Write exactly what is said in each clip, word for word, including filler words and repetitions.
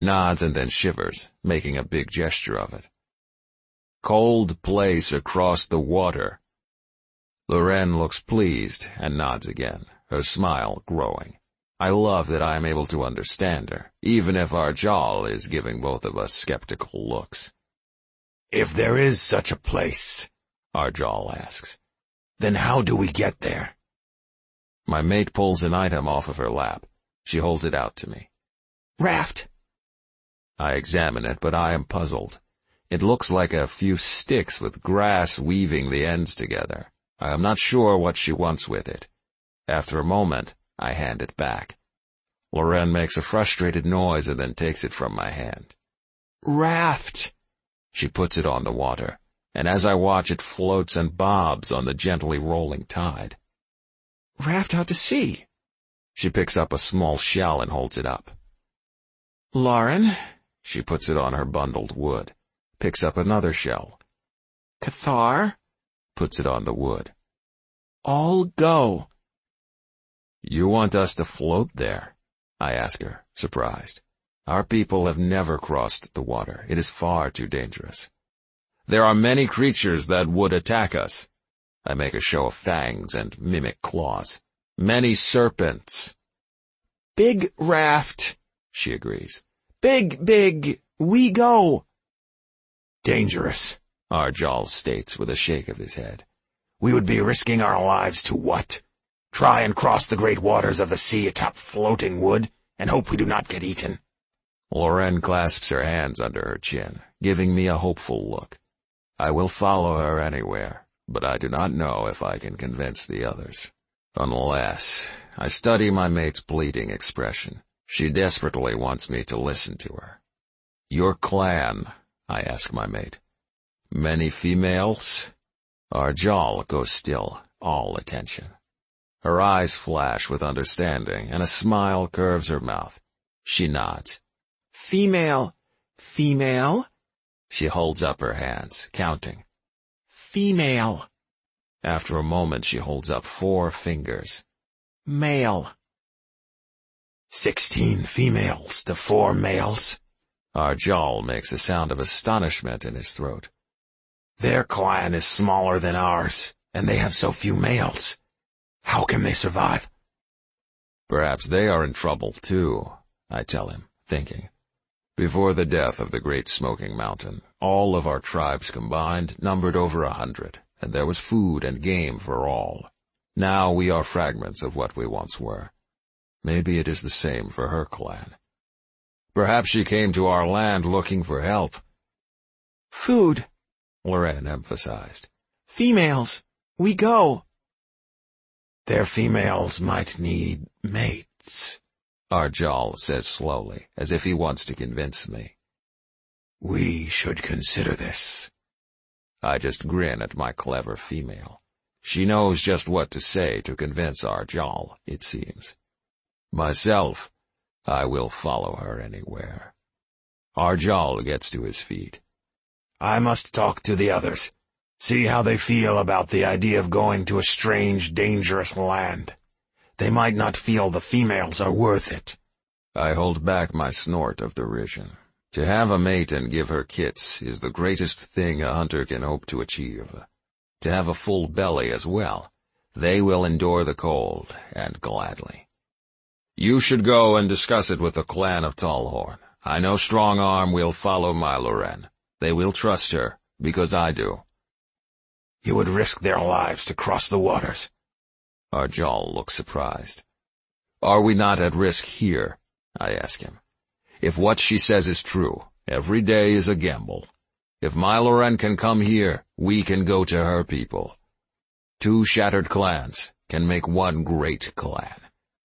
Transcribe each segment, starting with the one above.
nods and then shivers, making a big gesture of it. Cold place across the water. Loren looks pleased and nods again, her smile growing. I love that I am able to understand her, even if Arjal is giving both of us skeptical looks. If there is such a place, Arjal asks, then how do we get there? My mate pulls an item off of her lap. She holds it out to me. Raft. I examine it, but I am puzzled. It looks like a few sticks with grass weaving the ends together. I am not sure what she wants with it. After a moment, I hand it back. Loren makes a frustrated noise and then takes it from my hand. Raft. She puts it on the water, and as I watch it floats and bobs on the gently rolling tide. Raft out to sea. She picks up a small shell and holds it up. Loren. She puts it on her bundled wood, picks up another shell. Cathar. Puts it on the wood. All go. You want us to float there? I ask her, surprised. Our people have never crossed the water. It is far too dangerous. There are many creatures that would attack us. I make a show of fangs and mimic claws. Many serpents. Big raft, she agrees. Big, big, we go. Dangerous, Arjal states with a shake of his head. We would be risking our lives to what? Try and cross the great waters of the sea atop floating wood, and hope we do not get eaten. Loren clasps her hands under her chin, giving me a hopeful look. I will follow her anywhere, but I do not know if I can convince the others. Unless I study my mate's pleading expression. She desperately wants me to listen to her. Your clan, I ask my mate. Many females? Arjal goes still, all attention. Her eyes flash with understanding, and a smile curves her mouth. She nods. Female. Female? She holds up her hands, counting. Female. After a moment, she holds up four fingers. Male. Sixteen females to four males. Arjal makes a sound of astonishment in his throat. Their clan is smaller than ours, and they have so few males. How can they survive? Perhaps they are in trouble, too, I tell him, thinking. Before the death of the Great Smoking Mountain, all of our tribes combined numbered over a hundred, and there was food and game for all. Now we are fragments of what we once were. Maybe it is the same for her clan. Perhaps she came to our land looking for help. Food, Loren emphasized. Females, we go. Their females might need mates, Arjal says slowly, as if he wants to convince me. We should consider this. I just grin at my clever female. She knows just what to say to convince Arjal, it seems. Myself, I will follow her anywhere. Arjal gets to his feet. I must talk to the others. See how they feel about the idea of going to a strange, dangerous land. They might not feel the females are worth it. I hold back my snort of derision. To have a mate and give her kits is the greatest thing a hunter can hope to achieve. To have a full belly as well, they will endure the cold, and gladly. You should go and discuss it with the clan of Tallhorn. I know Strong Arm will follow my Loren. They will trust her, because I do. You would risk their lives to cross the waters. Arjal looks surprised. Are we not at risk here? I ask him. If what she says is true, every day is a gamble. If my Loren can come here, we can go to her people. Two shattered clans can make one great clan.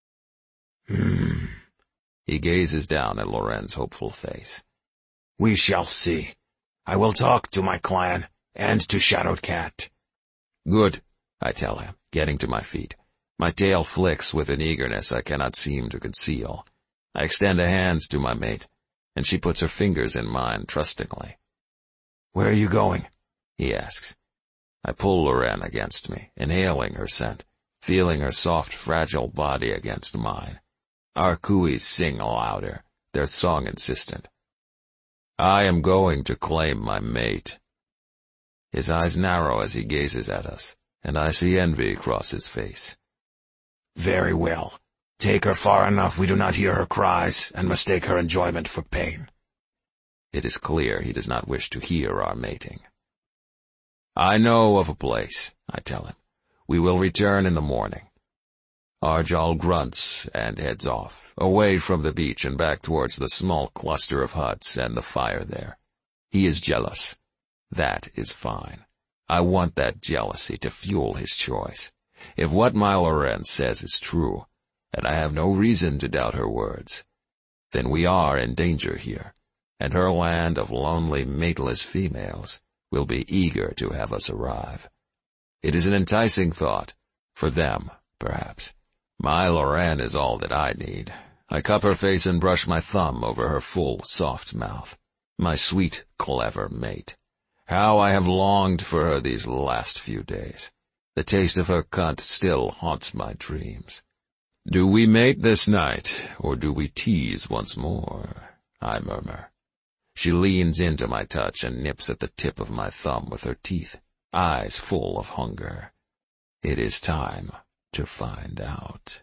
Hmm. He gazes down at Loren's hopeful face. We shall see. I will talk to my clan and to Shadowed Cat. Good, I tell him, getting to my feet. My tail flicks with an eagerness I cannot seem to conceal. I extend a hand to my mate, and she puts her fingers in mine trustingly. Where are you going? He asks. I pull Loren against me, inhaling her scent, feeling her soft, fragile body against mine. Our cuis sing louder. their song insistent. I am going to claim my mate. His eyes narrow as he gazes at us, and I see envy cross his face. Very well. Take her far enough we do not hear her cries, and mistake her enjoyment for pain. It is clear he does not wish to hear our mating. I know of a place, I tell him. We will return in the morning. Arjal grunts and heads off, away from the beach and back towards the small cluster of huts and the fire there. He is jealous. That is fine. I want that jealousy to fuel his choice. If what my Loren says is true, and I have no reason to doubt her words, then we are in danger here, and her land of lonely, mateless females will be eager to have us arrive. It is an enticing thought, for them, perhaps. My Loren is all that I need. I cup her face and brush my thumb over her full, soft mouth. My sweet, clever mate. How I have longed for her these last few days. The taste of her cunt still haunts my dreams. Do we mate this night, or do we tease once more? I murmur. She leans into my touch and nips at the tip of my thumb with her teeth, eyes full of hunger. It is time to find out.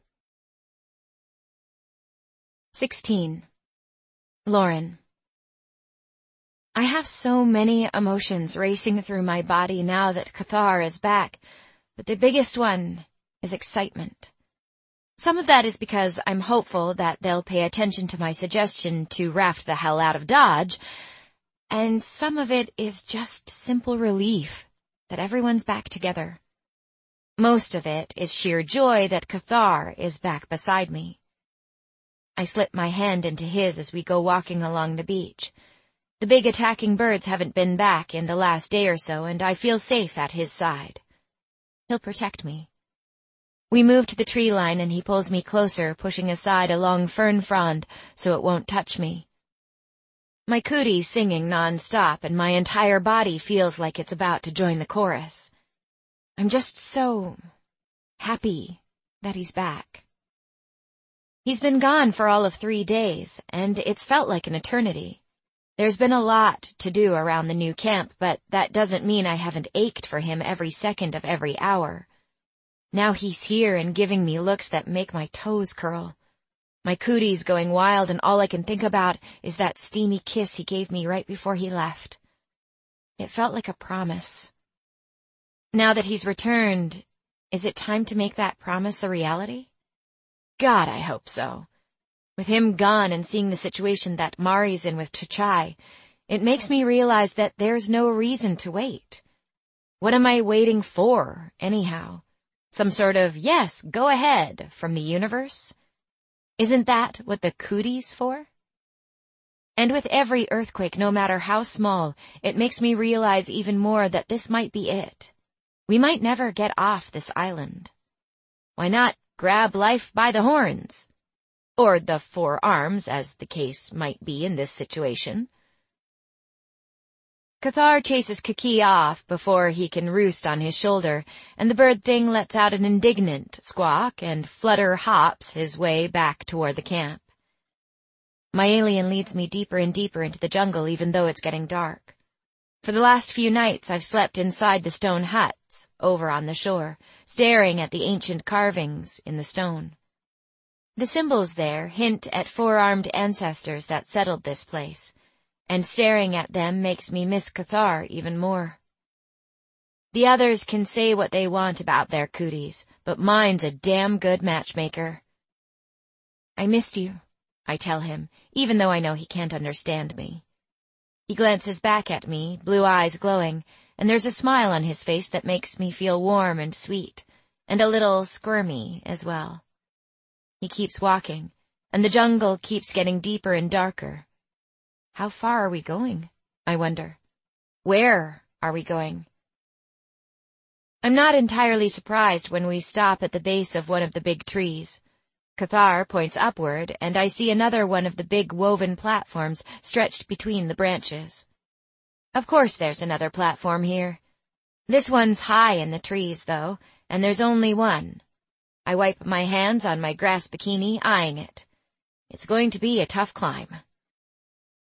sixteen. Lauren. I have so many emotions racing through my body now that Cathar is back, but the biggest one is excitement. Some of that is because I'm hopeful that they'll pay attention to my suggestion to raft the hell out of Dodge, and some of it is just simple relief that everyone's back together. Most of it is sheer joy that Cathar is back beside me. I slip my hand into his as we go walking along the beach. The big attacking birds haven't been back in the last day or so, and I feel safe at his side. He'll protect me. We move to the tree line and he pulls me closer, pushing aside a long fern frond so it won't touch me. My cootie's singing non-stop and my entire body feels like it's about to join the chorus. I'm just so happy that he's back. He's been gone for all of three days, and it's felt like an eternity. There's been a lot to do around the new camp, but that doesn't mean I haven't ached for him every second of every hour. Now he's here and giving me looks that make my toes curl. My cootie's going wild, and all I can think about is that steamy kiss he gave me right before he left. It felt like a promise. Now that he's returned, is it time to make that promise a reality? God, I hope so. With him gone and seeing the situation that Mari's in with Chachai, it makes me realize that there's no reason to wait. What am I waiting for, anyhow? Some sort of, yes, go ahead, from the universe? Isn't that what the cootie's for? And with every earthquake, no matter how small, it makes me realize even more that this might be it. We might never get off this island. Why not grab life by the horns? Or the four arms, as the case might be in this situation. Cathar chases Kiki off before he can roost on his shoulder, and the bird thing lets out an indignant squawk and Flutter hops his way back toward the camp. My alien leads me deeper and deeper into the jungle even though it's getting dark. For the last few nights I've slept inside the stone huts, over on the shore, staring at the ancient carvings in the stone. The symbols there hint at four-armed ancestors that settled this place, and staring at them makes me miss Cathar even more. The others can say what they want about their cooties, but mine's a damn good matchmaker. I missed you, I tell him, even though I know he can't understand me. He glances back at me, blue eyes glowing, and there's a smile on his face that makes me feel warm and sweet, and a little squirmy as well. He keeps walking, and the jungle keeps getting deeper and darker. How far are we going? I wonder. Where are we going? I'm not entirely surprised when we stop at the base of one of the big trees. Cathar points upward, and I see another one of the big woven platforms stretched between the branches. Of course there's another platform here. This one's high in the trees, though, and there's only one. I wipe my hands on my grass bikini, eyeing it. It's going to be a tough climb.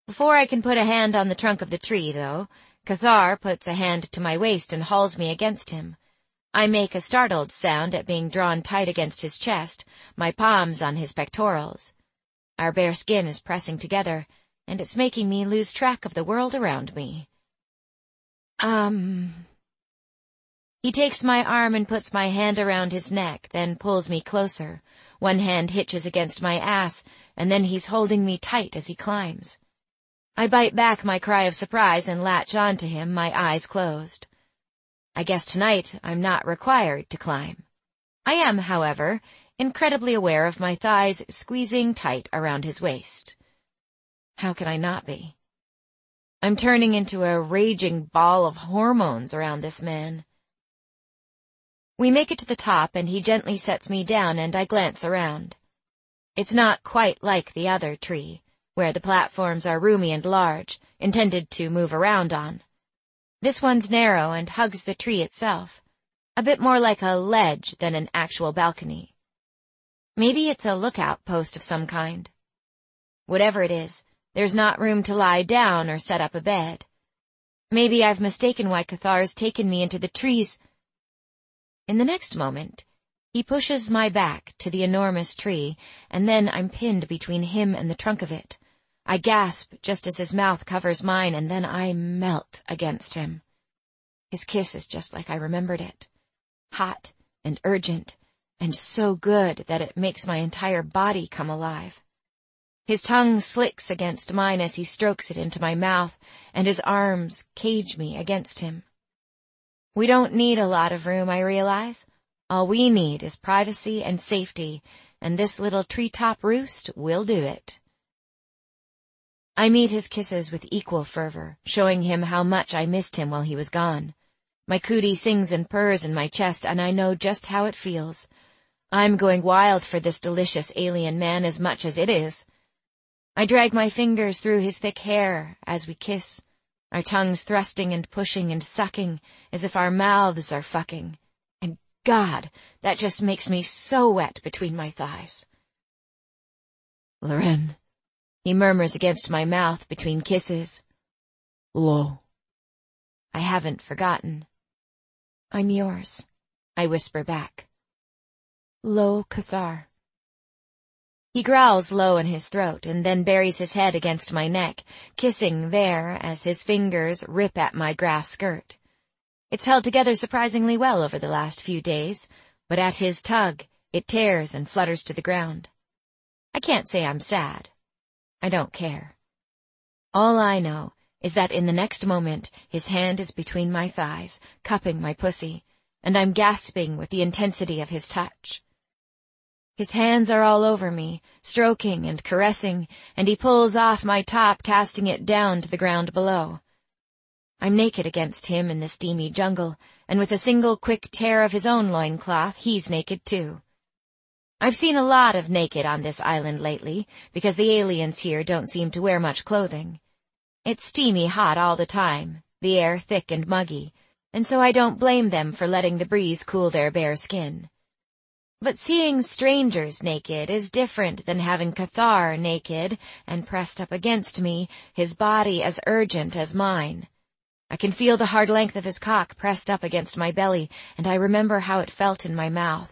Before I can put a hand on the trunk of the tree, though, Cathar puts a hand to my waist and hauls me against him. I make a startled sound at being drawn tight against his chest, my palms on his pectorals. Our bare skin is pressing together, and it's making me lose track of the world around me. Um... He takes my arm and puts my hand around his neck, then pulls me closer. One hand hitches against my ass, and then he's holding me tight as he climbs. I bite back my cry of surprise and latch onto him, my eyes closed. I guess tonight I'm not required to climb. I am, however, incredibly aware of my thighs squeezing tight around his waist. How can I not be? I'm turning into a raging ball of hormones around this man. We make it to the top, and he gently sets me down, and I glance around. It's not quite like the other tree, where the platforms are roomy and large, intended to move around on. This one's narrow and hugs the tree itself, a bit more like a ledge than an actual balcony. Maybe it's a lookout post of some kind. Whatever it is, there's not room to lie down or set up a bed. Maybe I've mistaken why Cathar's taken me into the trees. In the next moment, he pushes my back to the enormous tree, and then I'm pinned between him and the trunk of it. I gasp just as his mouth covers mine, and then I melt against him. His kiss is just like I remembered it. Hot and urgent, and so good that it makes my entire body come alive. His tongue slicks against mine as he strokes it into my mouth, and his arms cage me against him. We don't need a lot of room, I realize. All we need is privacy and safety, and this little treetop roost will do it. I meet his kisses with equal fervor, showing him how much I missed him while he was gone. My cootie sings and purrs in my chest, and I know just how it feels. I'm going wild for this delicious alien man as much as it is. I drag my fingers through his thick hair as we kiss, our tongues thrusting and pushing and sucking as if our mouths are fucking. And God, that just makes me so wet between my thighs. Loren, he murmurs against my mouth between kisses. Lo. I haven't forgotten. I'm yours, I whisper back. Lo Cathar. He growls low in his throat and then buries his head against my neck, kissing there as his fingers rip at my grass skirt. It's held together surprisingly well over the last few days, but at his tug, it tears and flutters to the ground. I can't say I'm sad. I don't care. All I know is that in the next moment, his hand is between my thighs, cupping my pussy, and I'm gasping with the intensity of his touch. His hands are all over me, stroking and caressing, and he pulls off my top, casting it down to the ground below. I'm naked against him in the steamy jungle, and with a single quick tear of his own loincloth, he's naked too. I've seen a lot of naked on this island lately, because the aliens here don't seem to wear much clothing. It's steamy hot all the time, the air thick and muggy, and so I don't blame them for letting the breeze cool their bare skin. But seeing strangers naked is different than having Cathar naked and pressed up against me, his body as urgent as mine. I can feel the hard length of his cock pressed up against my belly, and I remember how it felt in my mouth.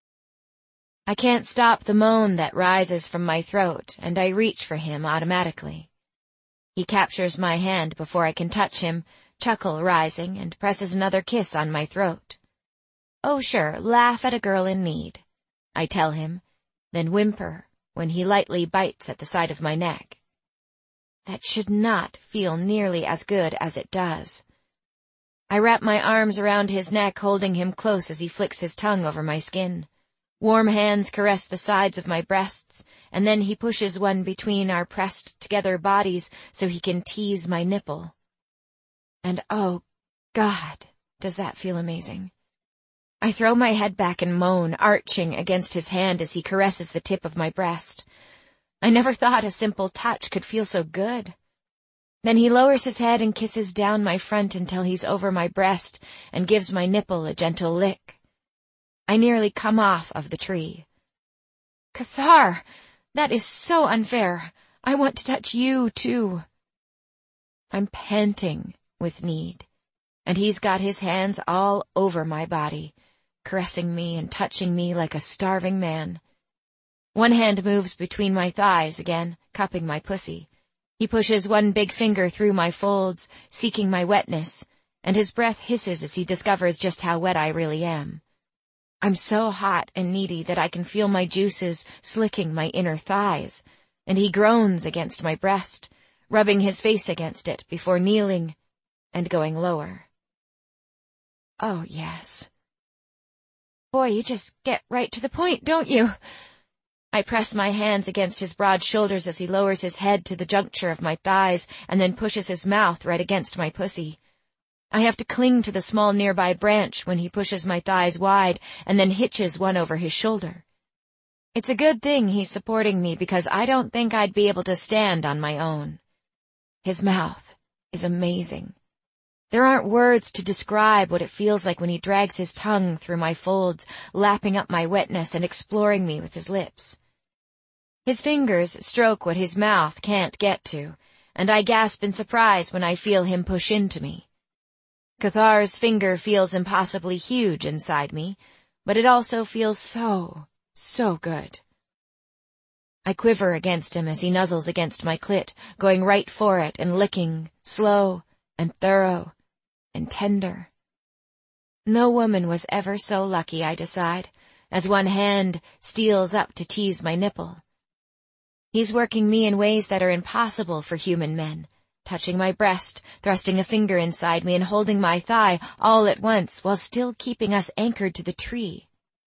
I can't stop the moan that rises from my throat, and I reach for him automatically. He captures my hand before I can touch him, chuckle rising, and presses another kiss on my throat. Oh sure, laugh at a girl in need, I tell him, then whimper when he lightly bites at the side of my neck. That should not feel nearly as good as it does. I wrap my arms around his neck, holding him close as he flicks his tongue over my skin. Warm hands caress the sides of my breasts, and then he pushes one between our pressed-together bodies so he can tease my nipple. And oh, God, does that feel amazing. I throw my head back and moan, arching against his hand as he caresses the tip of my breast. I never thought a simple touch could feel so good. Then he lowers his head and kisses down my front until he's over my breast and gives my nipple a gentle lick. I nearly come off of the tree. Cathar, that is so unfair. I want to touch you, too. I'm panting with need, and he's got his hands all over my body, caressing me and touching me like a starving man. One hand moves between my thighs again, cupping my pussy. He pushes one big finger through my folds, seeking my wetness, and his breath hisses as he discovers just how wet I really am. I'm so hot and needy that I can feel my juices slicking my inner thighs, and he groans against my breast, rubbing his face against it before kneeling and going lower. Oh, yes. Boy, you just get right to the point, don't you? I press my hands against his broad shoulders as he lowers his head to the juncture of my thighs and then pushes his mouth right against my pussy. I have to cling to the small nearby branch when he pushes my thighs wide and then hitches one over his shoulder. It's a good thing he's supporting me because I don't think I'd be able to stand on my own. His mouth is amazing. There aren't words to describe what it feels like when he drags his tongue through my folds, lapping up my wetness and exploring me with his lips. His fingers stroke what his mouth can't get to, and I gasp in surprise when I feel him push into me. Cathar's finger feels impossibly huge inside me, but it also feels so, so good. I quiver against him as he nuzzles against my clit, going right for it and licking, slow and thorough and tender. No woman was ever so lucky, I decide, as one hand steals up to tease my nipple. He's working me in ways that are impossible for human men, touching my breast, thrusting a finger inside me and holding my thigh all at once while still keeping us anchored to the tree.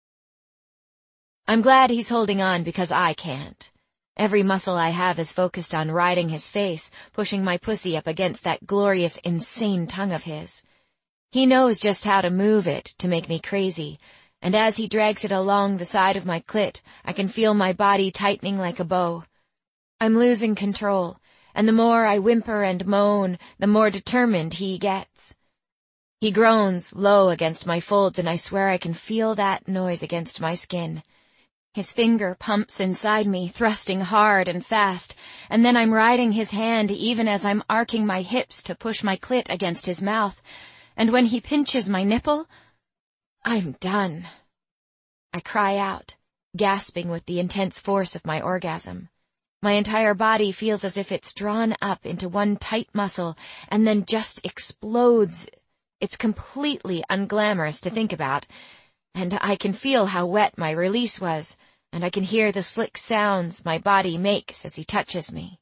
I'm glad he's holding on because I can't. Every muscle I have is focused on riding his face, pushing my pussy up against that glorious, insane tongue of his. He knows just how to move it to make me crazy, and as he drags it along the side of my clit, I can feel my body tightening like a bow. I'm losing control, and the more I whimper and moan, the more determined he gets. He groans low against my folds, and I swear I can feel that noise against my skin. His finger pumps inside me, thrusting hard and fast, and then I'm riding his hand even as I'm arcing my hips to push my clit against his mouth, and when he pinches my nipple, I'm done. I cry out, gasping with the intense force of my orgasm. My entire body feels as if it's drawn up into one tight muscle and then just explodes. It's completely unglamorous to think about, and I can feel how wet my release was, and I can hear the slick sounds my body makes as he touches me.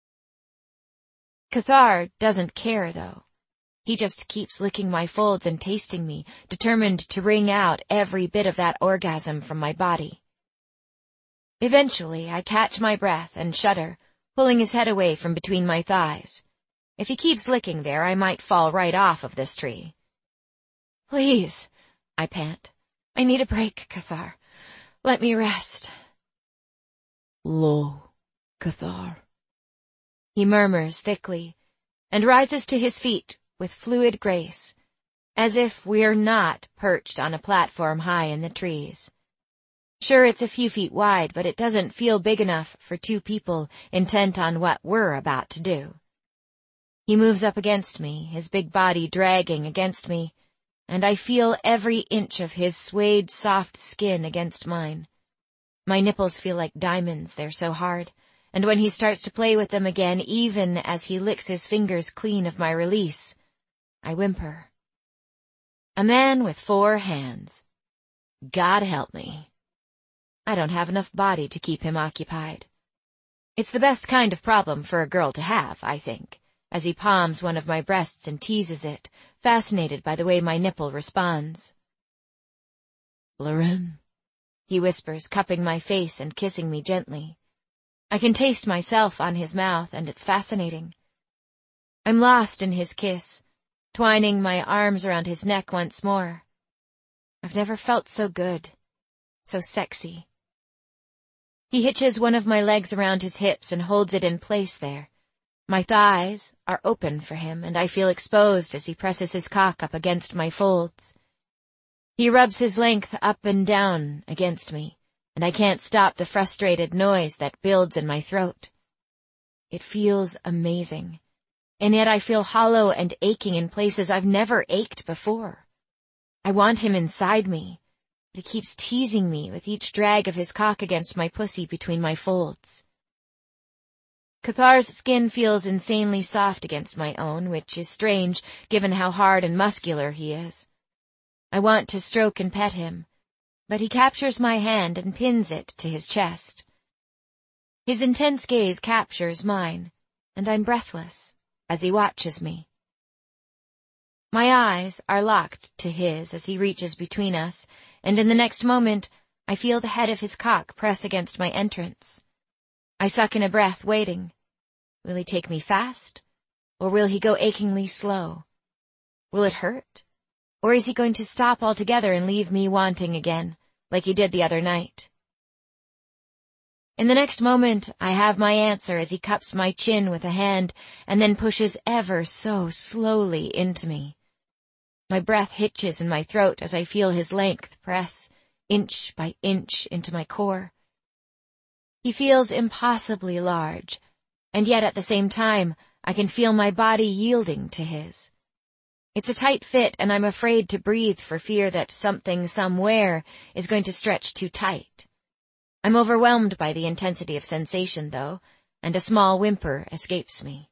Cathar doesn't care, though. He just keeps licking my folds and tasting me, determined to wring out every bit of that orgasm from my body. Eventually, I catch my breath and shudder, pulling his head away from between my thighs. If he keeps licking there, I might fall right off of this tree. Please, I pant. I need a break, Cathar. Let me rest. Lo, Cathar. He murmurs thickly, and rises to his feet with fluid grace, as if we're not perched on a platform high in the trees. Sure, it's a few feet wide, but it doesn't feel big enough for two people intent on what we're about to do. He moves up against me, his big body dragging against me, and I feel every inch of his suede soft skin against mine. My nipples feel like diamonds, they're so hard, and when he starts to play with them again, even as he licks his fingers clean of my release, I whimper. A man with four hands. God help me. I don't have enough body to keep him occupied. It's the best kind of problem for a girl to have, I think, as he palms one of my breasts and teases it, fascinated by the way my nipple responds. Lauren, he whispers, cupping my face and kissing me gently. I can taste myself on his mouth, and it's fascinating. I'm lost in his kiss, twining my arms around his neck once more. I've never felt so good, so sexy. He hitches one of my legs around his hips and holds it in place there. My thighs are open for him, and I feel exposed as he presses his cock up against my folds. He rubs his length up and down against me, and I can't stop the frustrated noise that builds in my throat. It feels amazing, and yet I feel hollow and aching in places I've never ached before. I want him inside me, but he keeps teasing me with each drag of his cock against my pussy between my folds. Cathar's skin feels insanely soft against my own, which is strange given how hard and muscular he is. I want to stroke and pet him, but he captures my hand and pins it to his chest. His intense gaze captures mine, and I'm breathless as he watches me. My eyes are locked to his as he reaches between us, and in the next moment I feel the head of his cock press against my entrance. I suck in a breath, waiting. Will he take me fast, or will he go achingly slow? Will it hurt, or is he going to stop altogether and leave me wanting again, like he did the other night? In the next moment, I have my answer as he cups my chin with a hand and then pushes ever so slowly into me. My breath hitches in my throat as I feel his length press, inch by inch, into my core. He feels impossibly large, and yet at the same time, I can feel my body yielding to his. It's a tight fit, and I'm afraid to breathe for fear that something somewhere is going to stretch too tight. I'm overwhelmed by the intensity of sensation, though, and a small whimper escapes me.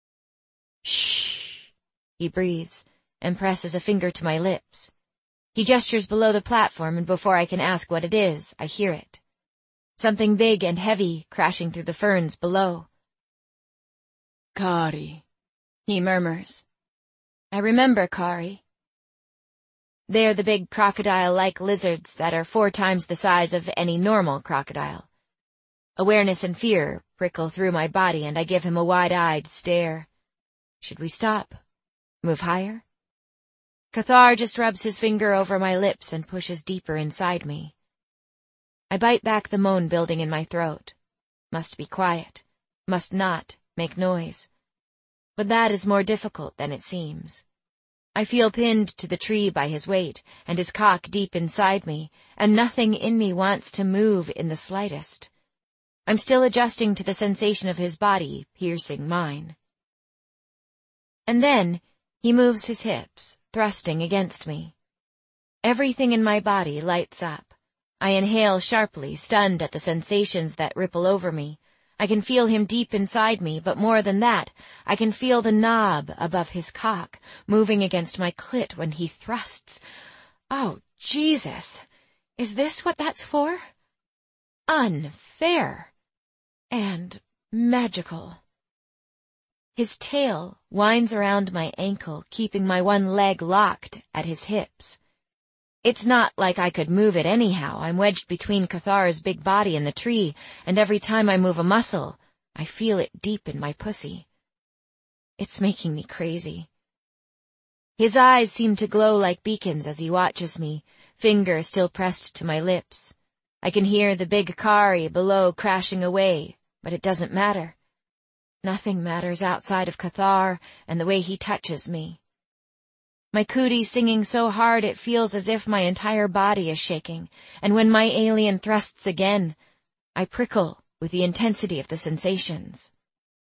Shh, he breathes, and presses a finger to my lips. He gestures below the platform, and before I can ask what it is, I hear it. Something big and heavy crashing through the ferns below. Kari, he murmurs. I remember Kari. They're the big crocodile-like lizards that are four times the size of any normal crocodile. Awareness and fear prickle through my body, and I give him a wide-eyed stare. Should we stop? Move higher? Cathar just rubs his finger over my lips and pushes deeper inside me. I bite back the moan building in my throat. Must be quiet. Must not make noise. But that is more difficult than it seems. I feel pinned to the tree by his weight and his cock deep inside me, and nothing in me wants to move in the slightest. I'm still adjusting to the sensation of his body piercing mine. And then he moves his hips, thrusting against me. Everything in my body lights up. I inhale sharply, stunned at the sensations that ripple over me. I can feel him deep inside me, but more than that, I can feel the knob above his cock moving against my clit when he thrusts. Oh, Jesus! Is this what that's for? Unfair. And magical. His tail winds around my ankle, keeping my one leg locked at his hips. It's not like I could move it anyhow. I'm wedged between Cathar's big body and the tree, and every time I move a muscle, I feel it deep in my pussy. It's making me crazy. His eyes seem to glow like beacons as he watches me, finger still pressed to my lips. I can hear the big Kari below crashing away, but it doesn't matter. Nothing matters outside of Cathar and the way he touches me. My cootie singing so hard it feels as if my entire body is shaking, and when my alien thrusts again, I prickle with the intensity of the sensations.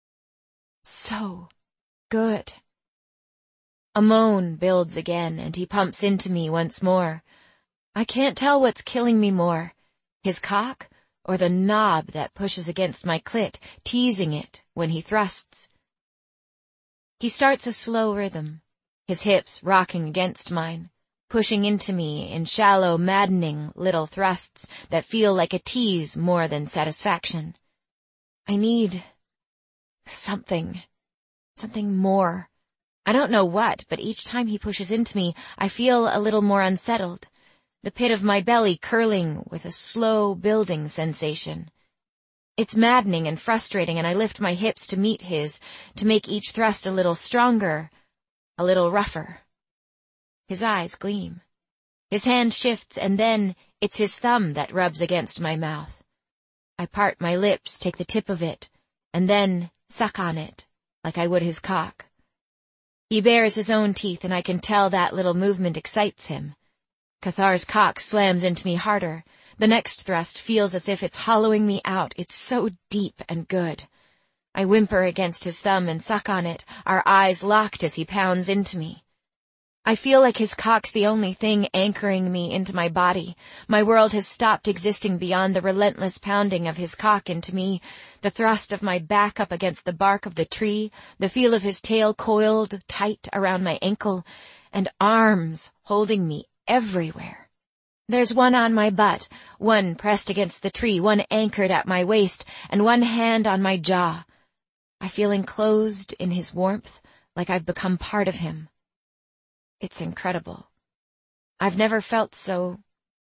So good. A moan builds again, and he pumps into me once more. I can't tell what's killing me more, his cock or the knob that pushes against my clit, teasing it when he thrusts. He starts a slow rhythm, his hips rocking against mine, pushing into me in shallow, maddening little thrusts that feel like a tease more than satisfaction. I need something, something more. I don't know what, but each time he pushes into me, I feel a little more unsettled, the pit of my belly curling with a slow building sensation. It's maddening and frustrating, and I lift my hips to meet his, to make each thrust a little stronger, a little rougher. His eyes gleam. His hand shifts, and then it's his thumb that rubs against my mouth. I part my lips, take the tip of it, and then suck on it, like I would his cock. He bares his own teeth, and I can tell that little movement excites him. Cathar's cock slams into me harder. The next thrust feels as if it's hollowing me out. It's so deep and good. I whimper against his thumb and suck on it, our eyes locked as he pounds into me. I feel like his cock's the only thing anchoring me into my body. My world has stopped existing beyond the relentless pounding of his cock into me, the thrust of my back up against the bark of the tree, the feel of his tail coiled tight around my ankle, and arms holding me everywhere. There's one on my butt, one pressed against the tree, one anchored at my waist, and one hand on my jaw. I feel enclosed in his warmth, like I've become part of him. It's incredible. I've never felt so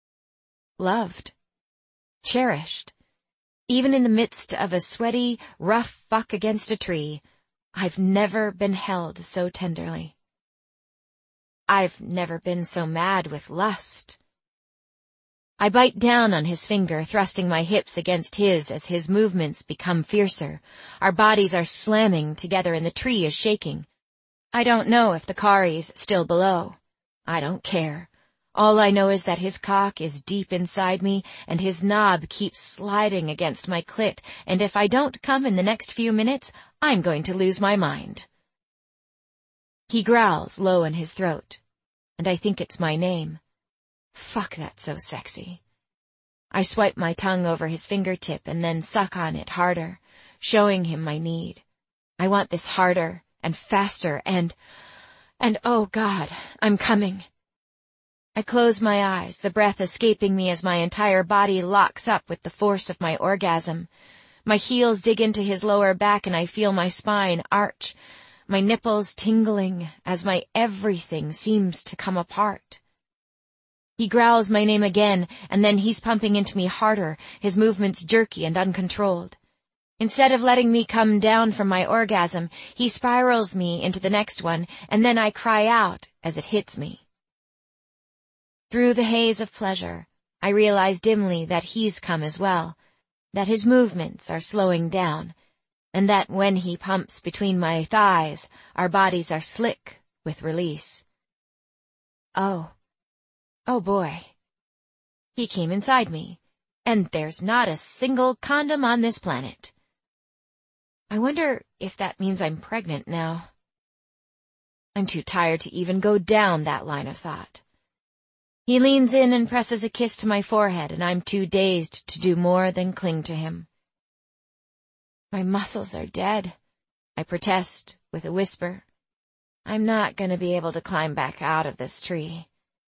loved, cherished. Even in the midst of a sweaty, rough fuck against a tree, I've never been held so tenderly. I've never been so mad with lust. I bite down on his finger, thrusting my hips against his as his movements become fiercer. Our bodies are slamming together and the tree is shaking. I don't know if the Kari's still below. I don't care. All I know is that his cock is deep inside me and his knob keeps sliding against my clit, and if I don't come in the next few minutes, I'm going to lose my mind. He growls low in his throat, and I think it's my name. Fuck, that's so sexy. I swipe my tongue over his fingertip and then suck on it harder, showing him my need. I want this harder and faster and, and oh God, I'm coming. I close my eyes, the breath escaping me as my entire body locks up with the force of my orgasm. My heels dig into his lower back and I feel my spine arch, my nipples tingling as my everything seems to come apart. He growls my name again, and then he's pumping into me harder, his movements jerky and uncontrolled. Instead of letting me come down from my orgasm, he spirals me into the next one, and then I cry out as it hits me. Through the haze of pleasure, I realize dimly that he's come as well, that his movements are slowing down, and that when he pumps between my thighs, our bodies are slick with release. Oh, oh boy. He came inside me, and there's not a single condom on this planet. I wonder if that means I'm pregnant now. I'm too tired to even go down that line of thought. He leans in and presses a kiss to my forehead, and I'm too dazed to do more than cling to him. My muscles are dead, I protest with a whisper. I'm not going to be able to climb back out of this tree.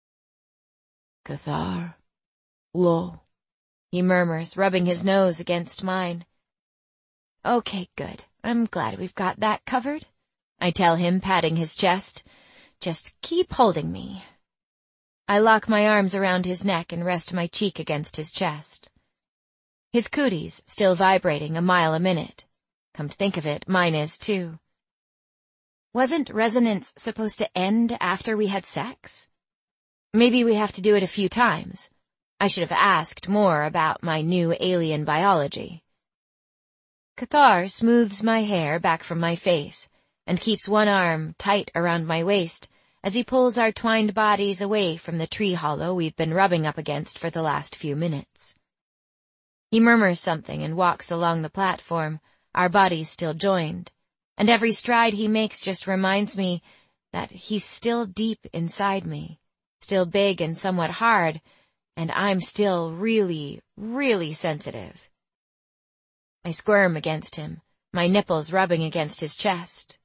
Cathar, lo, he murmurs, rubbing his nose against mine. Okay, good. I'm glad we've got that covered, I tell him, patting his chest. Just keep holding me. I lock my arms around his neck and rest my cheek against his chest. His cooties still vibrating a mile a minute. Come to think of it, mine is too. Wasn't resonance supposed to end after we had sex? Maybe we have to do it a few times. I should have asked more about my new alien biology. Cathar smooths my hair back from my face and keeps one arm tight around my waist as he pulls our twined bodies away from the tree hollow we've been rubbing up against for the last few minutes. He murmurs something and walks along the platform, our bodies still joined, and every stride he makes just reminds me that he's still deep inside me, still big and somewhat hard, and I'm still really, really sensitive. I squirm against him, my nipples rubbing against his chest.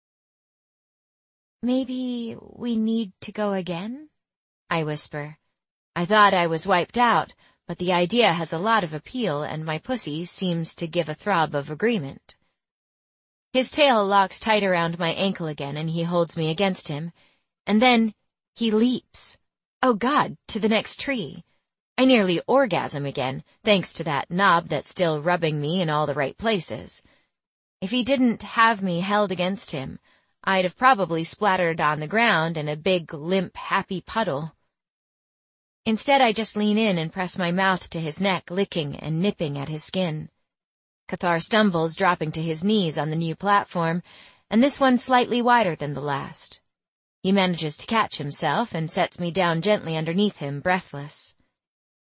Maybe we need to go again? I whisper. I thought I was wiped out, but the idea has a lot of appeal and my pussy seems to give a throb of agreement. His tail locks tight around my ankle again and he holds me against him, and then he leaps. Oh God, to the next tree. I nearly orgasm again, thanks to that knob that's still rubbing me in all the right places. If he didn't have me held against him, I'd have probably splattered on the ground in a big, limp, happy puddle. Instead, I just lean in and press my mouth to his neck, licking and nipping at his skin. Cathar stumbles, dropping to his knees on the new platform, and this one slightly wider than the last. He manages to catch himself and sets me down gently underneath him, breathless.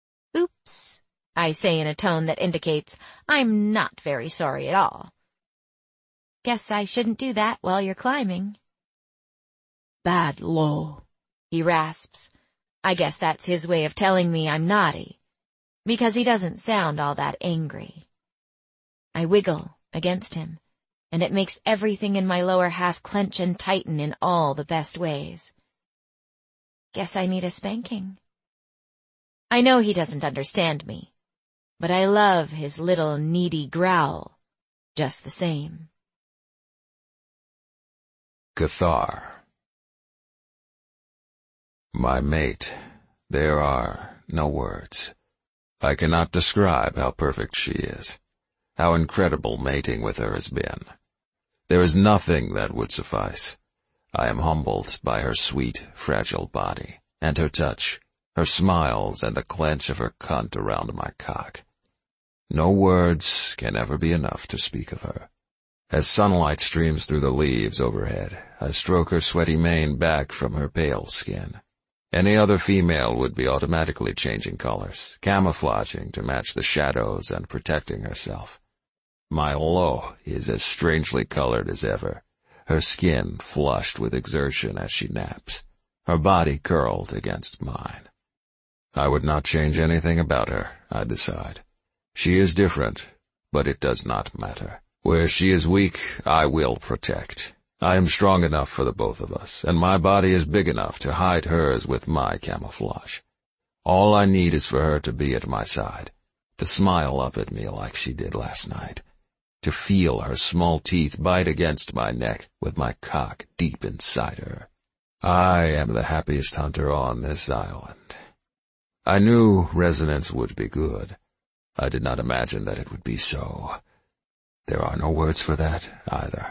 Oops, I say in a tone that indicates I'm not very sorry at all. Guess I shouldn't do that while you're climbing. Bad law, he rasps. I guess that's his way of telling me I'm naughty, because he doesn't sound all that angry. I wiggle against him, and it makes everything in my lower half clench and tighten in all the best ways. Guess I need a spanking. I know he doesn't understand me, but I love his little needy growl just the same. Cathar. My mate, there are no words. I cannot describe how perfect she is, how incredible mating with her has been. There is nothing that would suffice. I am humbled by her sweet, fragile body, and her touch, her smiles, and the clench of her cunt around my cock. No words can ever be enough to speak of her. As sunlight streams through the leaves overhead, I stroke her sweaty mane back from her pale skin. Any other female would be automatically changing colors, camouflaging to match the shadows and protecting herself. My Lo is as strangely colored as ever, her skin flushed with exertion as she naps, her body curled against mine. I would not change anything about her, I decide. She is different, but it does not matter. Where she is weak, I will protect. I am strong enough for the both of us, and my body is big enough to hide hers with my camouflage. All I need is for her to be at my side, to smile up at me like she did last night, to feel her small teeth bite against my neck with my cock deep inside her. I am the happiest hunter on this island. I knew resonance would be good. I did not imagine that it would be so. There are no words for that, either.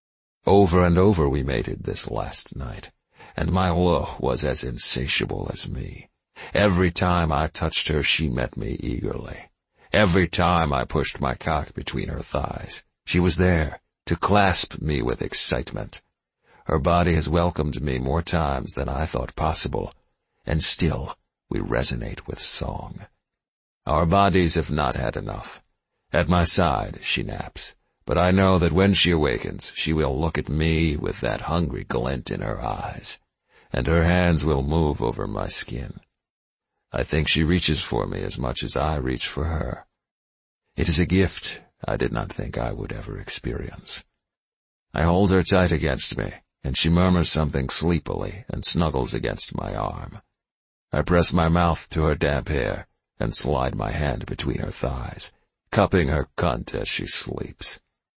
Over and over we mated this last night, and my Lo was as insatiable as me. Every time I touched her, she met me eagerly. Every time I pushed my cock between her thighs, she was there to clasp me with excitement. Her body has welcomed me more times than I thought possible, and still we resonate with song. Our bodies have not had enough. At my side she naps, but I know that when she awakens, she will look at me with that hungry glint in her eyes, and her hands will move over my skin. I think she reaches for me as much as I reach for her. It is a gift I did not think I would ever experience. I hold her tight against me, and she murmurs something sleepily and snuggles against my arm. I press my mouth to her damp hair and slide my hand between her thighs, cupping her cunt as she sleeps.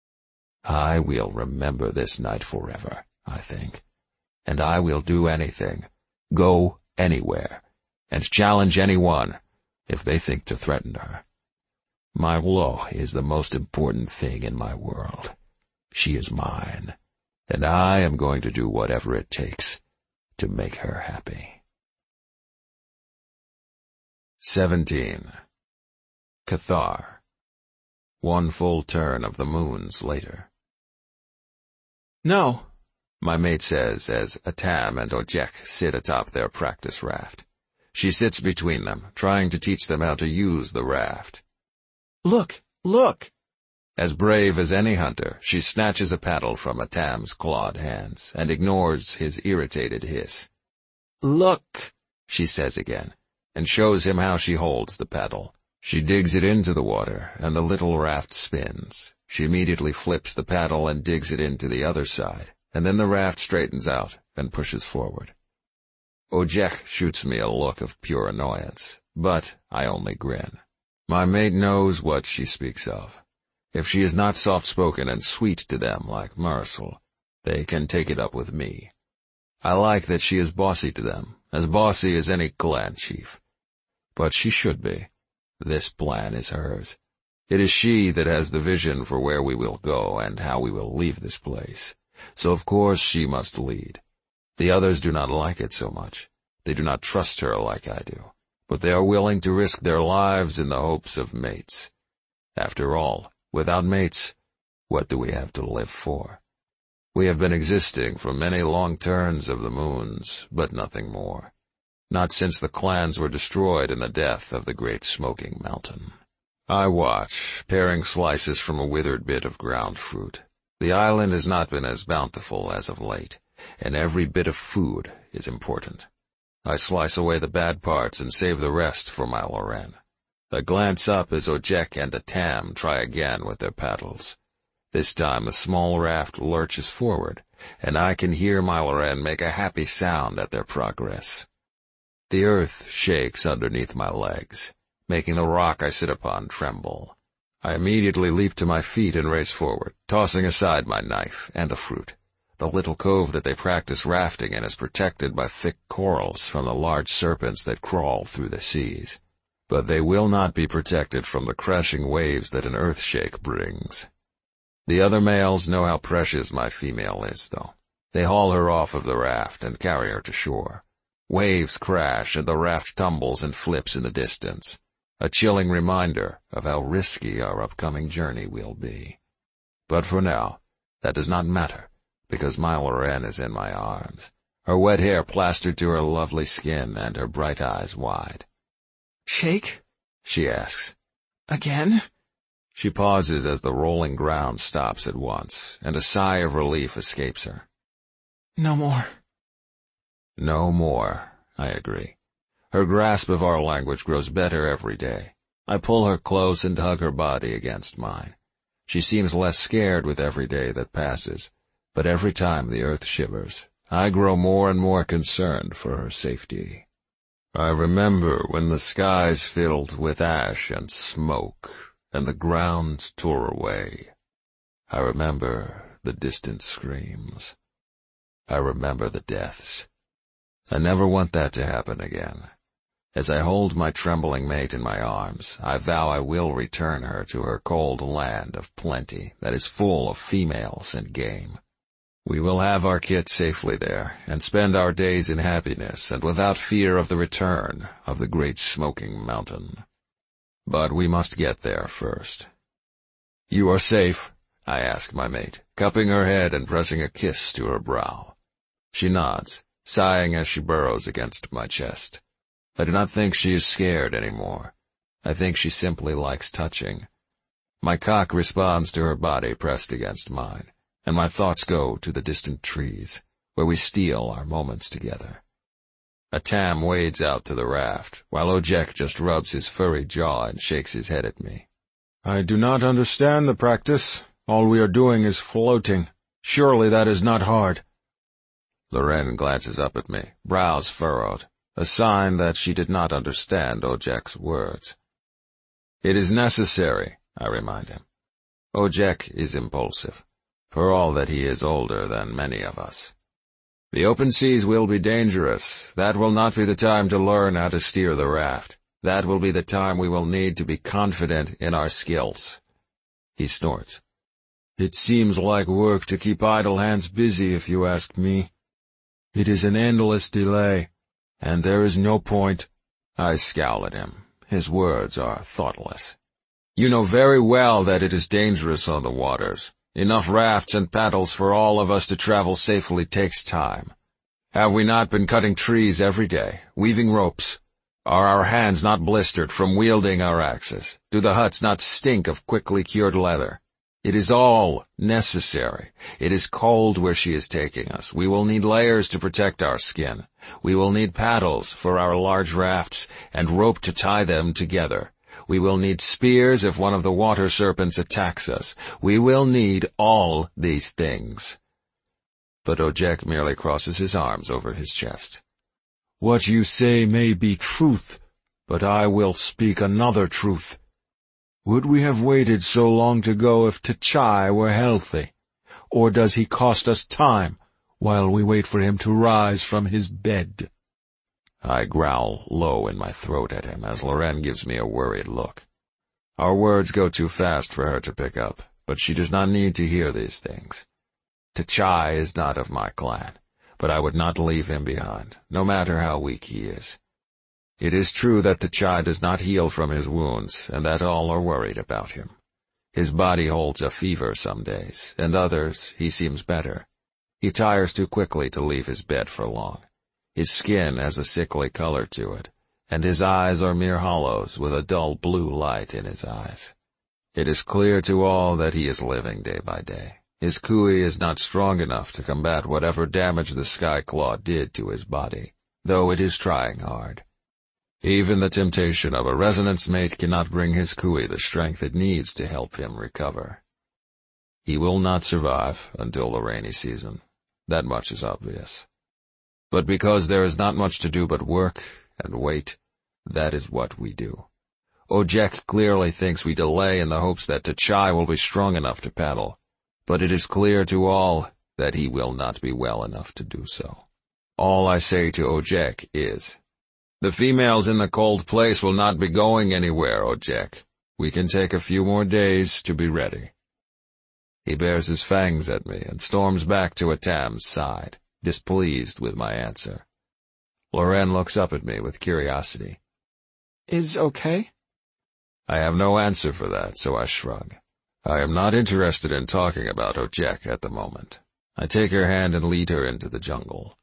I will remember this night forever, I think, and I will do anything, go anywhere, and challenge anyone if they think to threaten her. My Lo is the most important thing in my world. She is mine, and I am going to do whatever it takes to make her happy. Seventeen. Cathar. One full turn of the moons later. No, my mate says as Atam and Ojek sit atop their practice raft. She sits between them, trying to teach them how to use the raft. Look, look! As brave as any hunter, she snatches a paddle from Atam's clawed hands and ignores his irritated hiss. Look, she says again, and shows him how she holds the paddle. She digs it into the water, and the little raft spins. She immediately flips the paddle and digs it into the other side, and then the raft straightens out and pushes forward. Ojek shoots me a look of pure annoyance, but I only grin. My mate knows what she speaks of. If she is not soft-spoken and sweet to them like Marisol, they can take it up with me. I like that she is bossy to them, as bossy as any clan chief. But she should be. This plan is hers. It is she that has the vision for where we will go and how we will leave this place. So of course she must lead. The others do not like it so much. They do not trust her like I do, but they are willing to risk their lives in the hopes of mates. After all, without mates, what do we have to live for? We have been existing for many long turns of the moons, but nothing more. Not since the clans were destroyed in the death of the great smoking mountain. I watch, paring slices from a withered bit of ground fruit. The island has not been as bountiful as of late, and every bit of food is important. I slice away the bad parts and save the rest for my Loren. I glance up as Ojek and the Tam try again with their paddles. This time the small raft lurches forward, and I can hear my Loren make a happy sound at their progress. The earth shakes underneath my legs, making the rock I sit upon tremble. I immediately leap to my feet and race forward, tossing aside my knife and the fruit. The little cove that they practice rafting in is protected by thick corals from the large serpents that crawl through the seas. But they will not be protected from the crashing waves that an earthshake brings. The other males know how precious my female is, though. They haul her off of the raft and carry her to shore. Waves crash and the raft tumbles and flips in the distance, a chilling reminder of how risky our upcoming journey will be. But for now, that does not matter, because my Loren is in my arms, her wet hair plastered to her lovely skin and her bright eyes wide. "Shake?" she asks. "Again?" She pauses as the rolling ground stops at once, and a sigh of relief escapes her. "No more." No more, I agree. Her grasp of our language grows better every day. I pull her close and hug her body against mine. She seems less scared with every day that passes, but every time the earth shivers, I grow more and more concerned for her safety. I remember when the skies filled with ash and smoke, and the ground tore away. I remember the distant screams. I remember the deaths. I never want that to happen again. As I hold my trembling mate in my arms, I vow I will return her to her cold land of plenty that is full of females and game. We will have our kit safely there, and spend our days in happiness and without fear of the return of the great smoking mountain. But we must get there first. "You are safe?" I ask my mate, cupping her head and pressing a kiss to her brow. She nods, sighing as she burrows against my chest. I do not think she is scared anymore. I think she simply likes touching. My cock responds to her body pressed against mine, and my thoughts go to the distant trees, where we steal our moments together. A Tam wades out to the raft, while Ojek just rubs his furry jaw and shakes his head at me. "I do not understand the practice. All we are doing is floating. Surely that is not hard." Loren glances up at me, brows furrowed, a sign that she did not understand Ojek's words. "It is necessary," I remind him. Ojek is impulsive, for all that he is older than many of us. "The open seas will be dangerous. That will not be the time to learn how to steer the raft. That will be the time we will need to be confident in our skills." He snorts. "It seems like work to keep idle hands busy, if you ask me. It is an endless delay, and there is no point." I scowl at him. His words are thoughtless. "You know very well that it is dangerous on the waters. Enough rafts and paddles for all of us to travel safely takes time. Have we not been cutting trees every day, weaving ropes? Are our hands not blistered from wielding our axes? Do the huts not stink of quickly cured leather? It is all necessary. It is cold where she is taking us. We will need layers to protect our skin. We will need paddles for our large rafts and rope to tie them together. We will need spears if one of the water serpents attacks us. We will need all these things." But Ojek merely crosses his arms over his chest. "What you say may be truth, but I will speak another truth. Would we have waited so long to go if T'Chai were healthy? Or does he cost us time while we wait for him to rise from his bed?" I growl low in my throat at him as Loren gives me a worried look. Our words go too fast for her to pick up, but she does not need to hear these things. T'Chai is not of my clan, but I would not leave him behind, no matter how weak he is. It is true that T'Chai does not heal from his wounds, and that all are worried about him. His body holds a fever some days, and others he seems better. He tires too quickly to leave his bed for long. His skin has a sickly color to it, and his eyes are mere hollows with a dull blue light in his eyes. It is clear to all that he is living day by day, His cooey is not strong enough to combat whatever damage the Sky Claw did to his body, though it is trying hard. Even the temptation of a resonance mate cannot bring his cooey the strength it needs to help him recover. He will not survive until the rainy season. That much is obvious. But because there is not much to do but work and wait, that is what we do. Ojek clearly thinks we delay in the hopes that T'Chai will be strong enough to paddle, but it is clear to all that he will not be well enough to do so. All I say to Ojek is, "The females in the cold place will not be going anywhere, Ojek. We can take a few more days to be ready." He bares his fangs at me and storms back to Atam's side, displeased with my answer. Loren looks up at me with curiosity. "Is okay?" I have no answer for that, so I shrug. I am not interested in talking about Ojek at the moment. I take her hand and lead her into the jungle.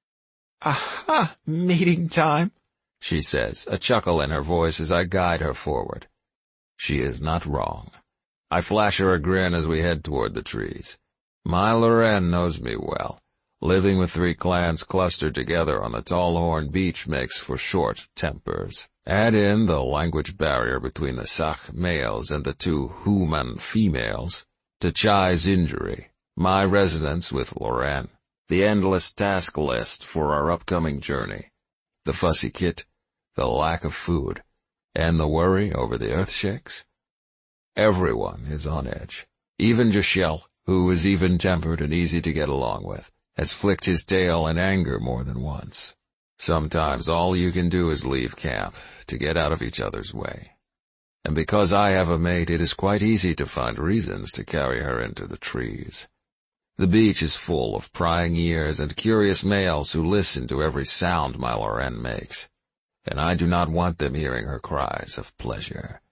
"Aha, meeting time," she says, a chuckle in her voice as I guide her forward. She is not wrong. I flash her a grin as we head toward the trees. My Loren knows me well. Living with three clans clustered together on the Tallhorn Beach makes for short tempers. Add in the language barrier between the Sakh males and the two Human females, T'Chai's injury, my residence with Loren, the endless task list for our upcoming journey, the fussy kit, the lack of food, and the worry over the earthshakes. Everyone is on edge. Even Jashel, who is even-tempered and easy to get along with, has flicked his tail in anger more than once. Sometimes all you can do is leave camp to get out of each other's way. And because I have a mate, it is quite easy to find reasons to carry her into the trees. The beach is full of prying ears and curious males who listen to every sound my Loren makes, and I do not want them hearing her cries of pleasure.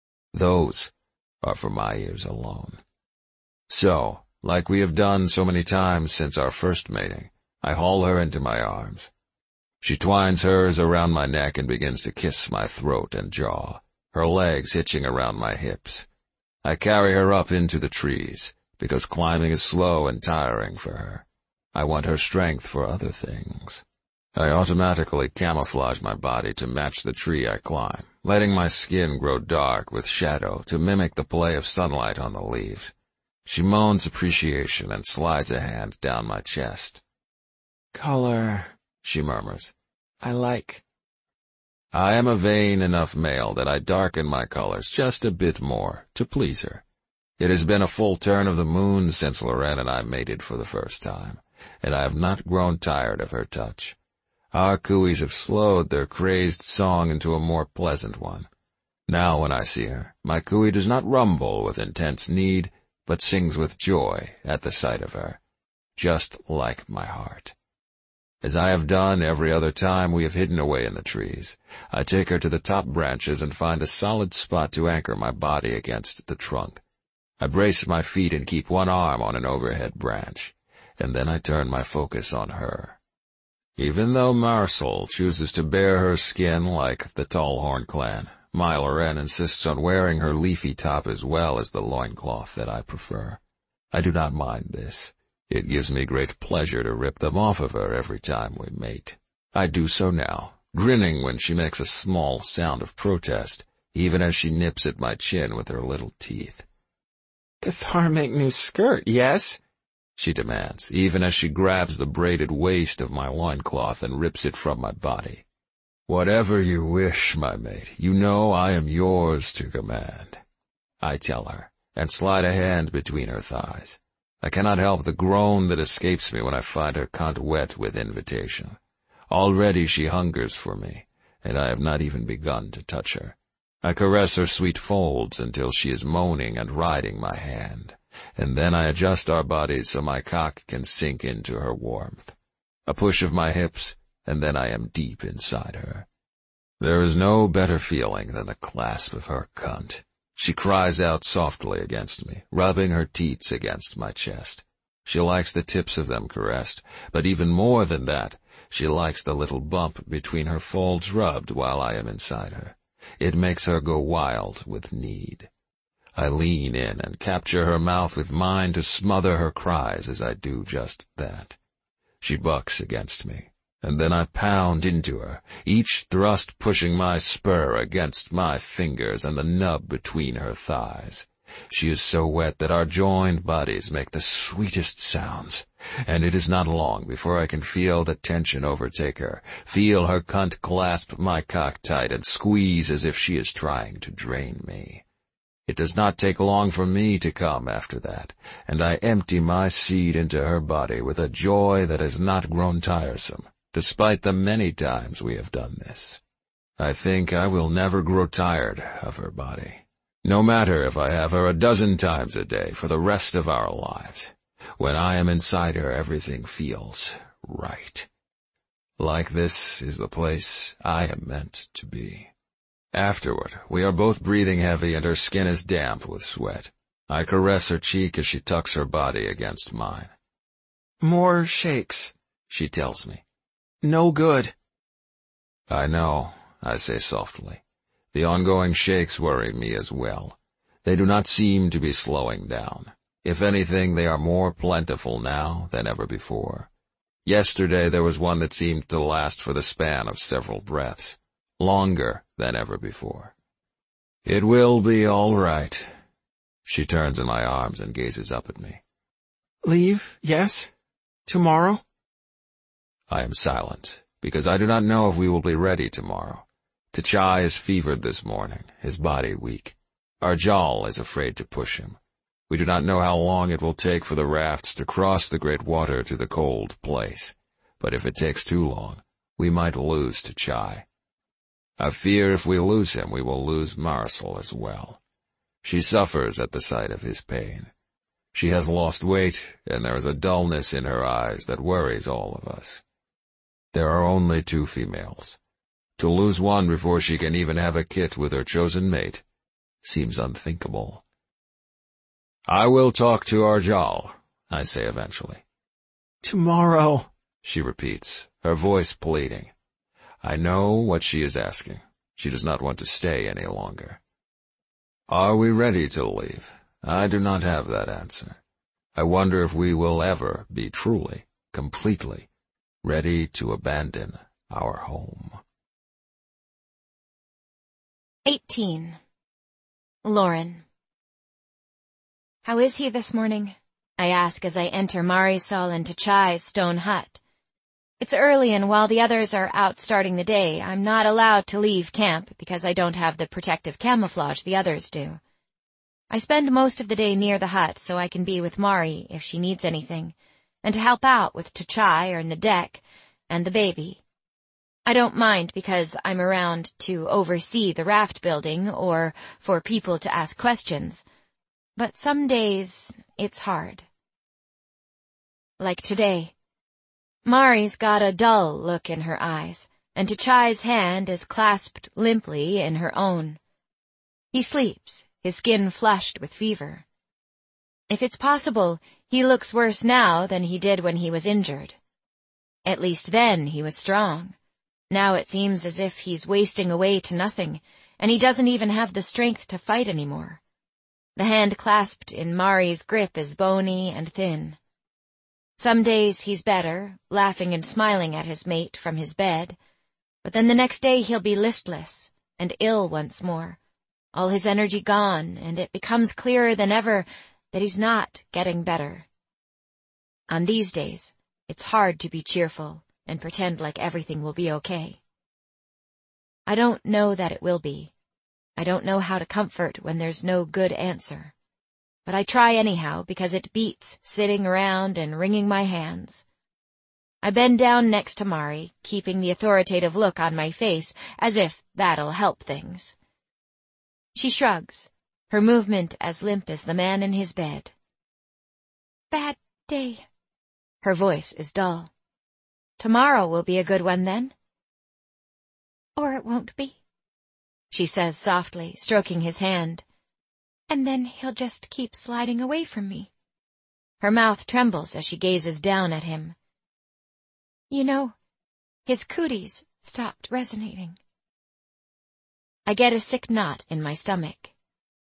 Those are for my ears alone. So, like we have done so many times since our first mating, I haul her into my arms. She twines hers around my neck and begins to kiss my throat and jaw, her legs hitching around my hips. I carry her up into the trees, because climbing is slow and tiring for her. I want her strength for other things. I automatically camouflage my body to match the tree I climb, letting my skin grow dark with shadow to mimic the play of sunlight on the leaves. She moans appreciation and slides a hand down my chest. "Color," she murmurs. "I like." I am a vain enough male that I darken my colors just a bit more to please her. It has been a full turn of the moon since Loren and I mated for the first time, and I have not grown tired of her touch. Our cooeys have slowed their crazed song into a more pleasant one. Now when I see her, my cooey does not rumble with intense need, but sings with joy at the sight of her, just like my heart. As I have done every other time we have hidden away in the trees, I take her to the top branches and find a solid spot to anchor my body against the trunk. I brace my feet and keep one arm on an overhead branch, and then I turn my focus on her. Even though Marsal chooses to bare her skin like the Tallhorn clan, my Loren insists on wearing her leafy top as well as the loincloth that I prefer. I do not mind this. It gives me great pleasure to rip them off of her every time we mate. I do so now, grinning when she makes a small sound of protest, even as she nips at my chin with her little teeth. "Cathar make new skirt, yes?" she demands, even as she grabs the braided waist of my loincloth and rips it from my body. "Whatever you wish, my mate, you know I am yours to command," I tell her, and slide a hand between her thighs. I cannot help the groan that escapes me when I find her cunt wet with invitation. Already she hungers for me, and I have not even begun to touch her. I caress her sweet folds until she is moaning and riding my hand, and then I adjust our bodies so my cock can sink into her warmth. A push of my hips, and then I am deep inside her. There is no better feeling than the clasp of her cunt. She cries out softly against me, rubbing her teats against my chest. She likes the tips of them caressed, but even more than that, she likes the little bump between her folds rubbed while I am inside her. It makes her go wild with need. I lean in and capture her mouth with mine to smother her cries as I do just that. She bucks against me, and then I pound into her, each thrust pushing my spur against my fingers and the nub between her thighs. She is so wet that our joined bodies make the sweetest sounds, and it is not long before I can feel the tension overtake her, feel her cunt clasp my cock tight and squeeze as if she is trying to drain me. It does not take long for me to come after that, and I empty my seed into her body with a joy that has not grown tiresome, despite the many times we have done this. I think I will never grow tired of her body. No matter if I have her a dozen times a day for the rest of our lives. When I am inside her, everything feels right. Like this is the place I am meant to be. Afterward, we are both breathing heavy and her skin is damp with sweat. I caress her cheek as she tucks her body against mine. More shakes, she tells me. No good. I know, I say softly. The ongoing shakes worry me as well. They do not seem to be slowing down. If anything, they are more plentiful now than ever before. Yesterday there was one that seemed to last for the span of several breaths, longer than ever before. It will be all right. She turns in my arms and gazes up at me. Leave, yes? Tomorrow? I am silent, because I do not know if we will be ready tomorrow. T'Chai is fevered this morning, his body weak. Arjal is afraid to push him. We do not know how long it will take for the rafts to cross the great water to the cold place, but if it takes too long, we might lose T'Chai. I fear if we lose him, we will lose Marisol as well. She suffers at the sight of his pain. She has lost weight, and there is a dullness in her eyes that worries all of us. There are only two females. To lose one before she can even have a kit with her chosen mate seems unthinkable. I will talk to Arjal, I say eventually. Tomorrow, she repeats, her voice pleading. I know what she is asking. She does not want to stay any longer. Are we ready to leave? I do not have that answer. I wonder if we will ever be truly, completely, ready to abandon our home. eighteen. Lauren. How is he this morning? I ask as I enter Marisol and T'Chai's stone hut. It's early, and while the others are out starting the day, I'm not allowed to leave camp because I don't have the protective camouflage the others do. I spend most of the day near the hut so I can be with Mari if she needs anything, and to help out with T'Chai or Nadek and the baby. I don't mind because I'm around to oversee the raft building or for people to ask questions, but some days it's hard. Like today. Mari's got a dull look in her eyes, and T'Chai's hand is clasped limply in her own. He sleeps, his skin flushed with fever. If it's possible, he looks worse now than he did when he was injured. At least then he was strong. Now it seems as if he's wasting away to nothing, and he doesn't even have the strength to fight anymore. The hand clasped in Mari's grip is bony and thin. Some days he's better, laughing and smiling at his mate from his bed, but then the next day he'll be listless and ill once more, all his energy gone, and it becomes clearer than ever that he's not getting better. On these days, it's hard to be cheerful and pretend like everything will be okay. I don't know that it will be. I don't know how to comfort when there's no good answer. But I try anyhow because it beats sitting around and wringing my hands. I bend down next to Mari, keeping the authoritative look on my face as if that'll help things. She shrugs, her movement as limp as the man in his bed. Bad day. Her voice is dull. Tomorrow will be a good one then. Or it won't be, she says softly, stroking his hand. And then he'll just keep sliding away from me. Her mouth trembles as she gazes down at him. You know, his cooties stopped resonating. I get a sick knot in my stomach.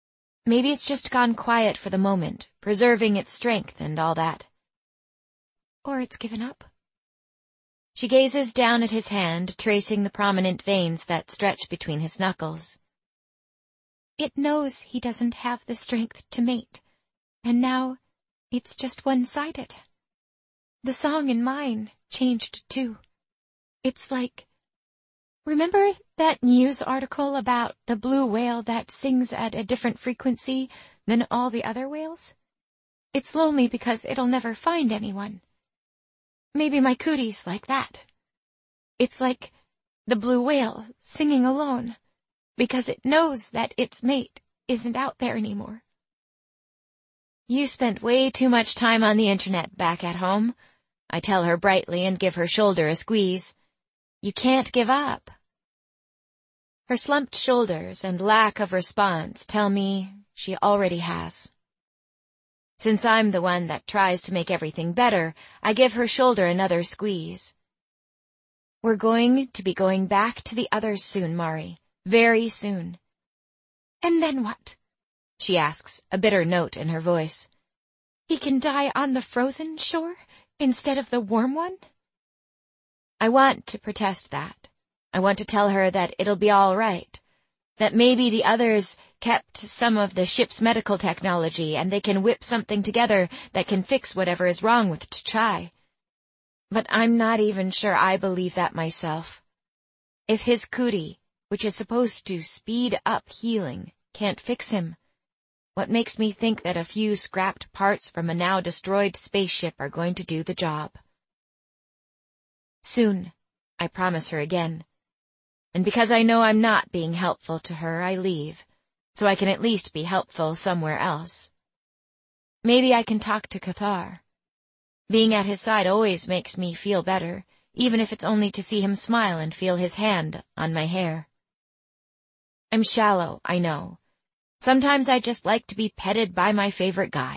Maybe it's just gone quiet for the moment, preserving its strength and all that. Or it's given up. She gazes down at his hand, tracing the prominent veins that stretch between his knuckles. It knows he doesn't have the strength to mate, and now it's just one-sided. The song in mine changed too. It's like, remember that news article about the blue whale that sings at a different frequency than all the other whales? It's lonely because it'll never find anyone. Maybe my cootie's like that. It's like the blue whale singing alone, because it knows that its mate isn't out there anymore. You spent way too much time on the internet back at home, I tell her brightly and give her shoulder a squeeze. You can't give up. Her slumped shoulders and lack of response tell me she already has. Since I'm the one that tries to make everything better, I give her shoulder another squeeze. We're going to be going back to the others soon, Mari. Very soon. And then what? She asks, a bitter note in her voice. He can die on the frozen shore instead of the warm one? I want to protest that. I want to tell her that it'll be all right. That maybe the others kept some of the ship's medical technology and they can whip something together that can fix whatever is wrong with T'Chai. But I'm not even sure I believe that myself. If his cootie, which is supposed to speed up healing, can't fix him, what makes me think that a few scrapped parts from a now destroyed spaceship are going to do the job? Soon, I promise her again. And because I know I'm not being helpful to her, I leave, so I can at least be helpful somewhere else. Maybe I can talk to Cathar. Being at his side always makes me feel better, even if it's only to see him smile and feel his hand on my hair. I'm shallow, I know. Sometimes I just like to be petted by my favorite guy.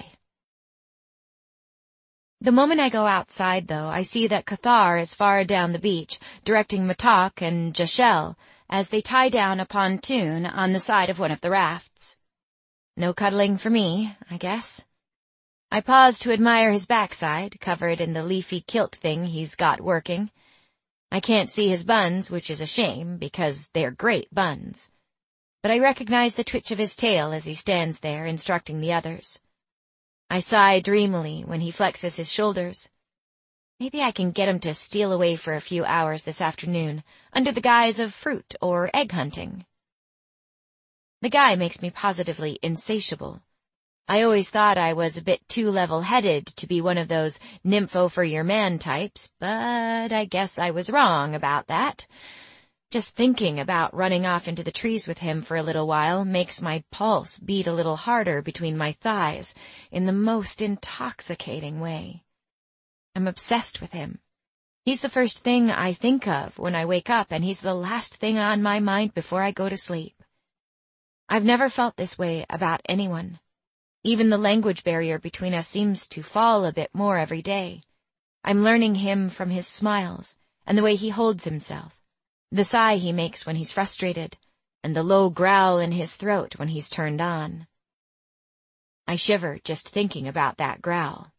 The moment I go outside, though, I see that Cathar is far down the beach, directing Matak and Jashel as they tie down a pontoon on the side of one of the rafts. No cuddling for me, I guess. I pause to admire his backside, covered in the leafy kilt thing he's got working. I can't see his buns, which is a shame, because they're great buns. But I recognize the twitch of his tail as he stands there, instructing the others. I sigh dreamily when he flexes his shoulders. Maybe I can get him to steal away for a few hours this afternoon, under the guise of fruit or egg hunting. The guy makes me positively insatiable. I always thought I was a bit too level-headed to be one of those nympho-for-your-man types, but I guess I was wrong about that. Just thinking about running off into the trees with him for a little while makes my pulse beat a little harder between my thighs in the most intoxicating way. I'm obsessed with him. He's the first thing I think of when I wake up, and he's the last thing on my mind before I go to sleep. I've never felt this way about anyone. Even the language barrier between us seems to fall a bit more every day. I'm learning him from his smiles and the way he holds himself. The sigh he makes when he's frustrated, and the low growl in his throat when he's turned on. I shiver just thinking about that growl.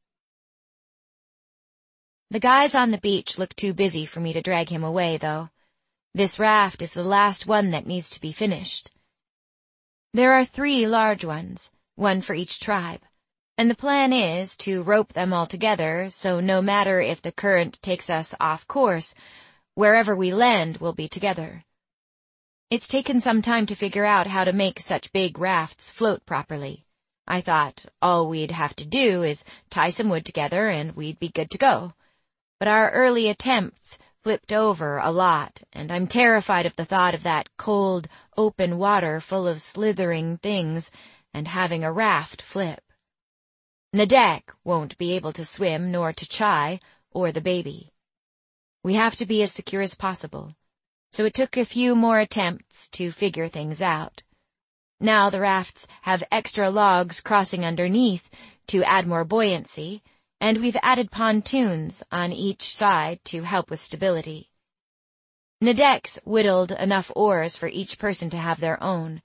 The guys on the beach look too busy for me to drag him away, though. This raft is the last one that needs to be finished. There are three large ones, one for each tribe, and the plan is to rope them all together so no matter if the current takes us off course, wherever we land will be together. It's taken some time to figure out how to make such big rafts float properly. I thought all we'd have to do is tie some wood together and we'd be good to go. But our early attempts flipped over a lot, and I'm terrified of the thought of that cold, open water full of slithering things and having a raft flip. Nadek won't be able to swim, nor T'Chai or the baby. We have to be as secure as possible, so it took a few more attempts to figure things out. Now the rafts have extra logs crossing underneath to add more buoyancy, and we've added pontoons on each side to help with stability. Nadek's whittled enough oars for each person to have their own,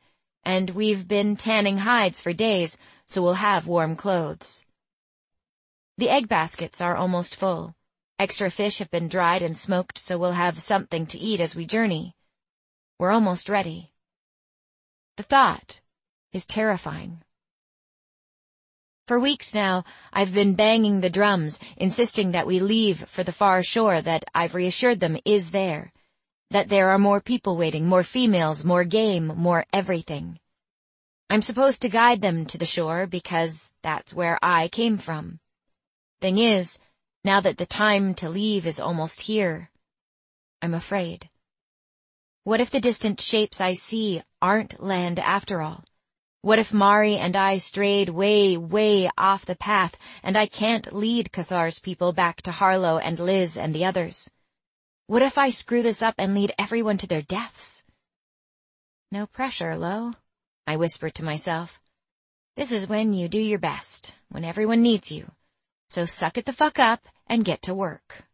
and we've been tanning hides for days, so we'll have warm clothes. The egg baskets are almost full. Extra fish have been dried and smoked, so we'll have something to eat as we journey. We're almost ready. The thought is terrifying. For weeks now, I've been banging the drums, insisting that we leave for the far shore that I've reassured them is there. That there are more people waiting, more females, more game, more everything. I'm supposed to guide them to the shore because that's where I came from. Thing is, now that the time to leave is almost here, I'm afraid. What if the distant shapes I see aren't land after all? What if Mari and I strayed way, way off the path, and I can't lead Cathar's people back to Harlow and Liz and the others? What if I screw this up and lead everyone to their deaths? No pressure, Lo, I whispered to myself. This is when you do your best, when everyone needs you. So suck it the fuck up and get to work.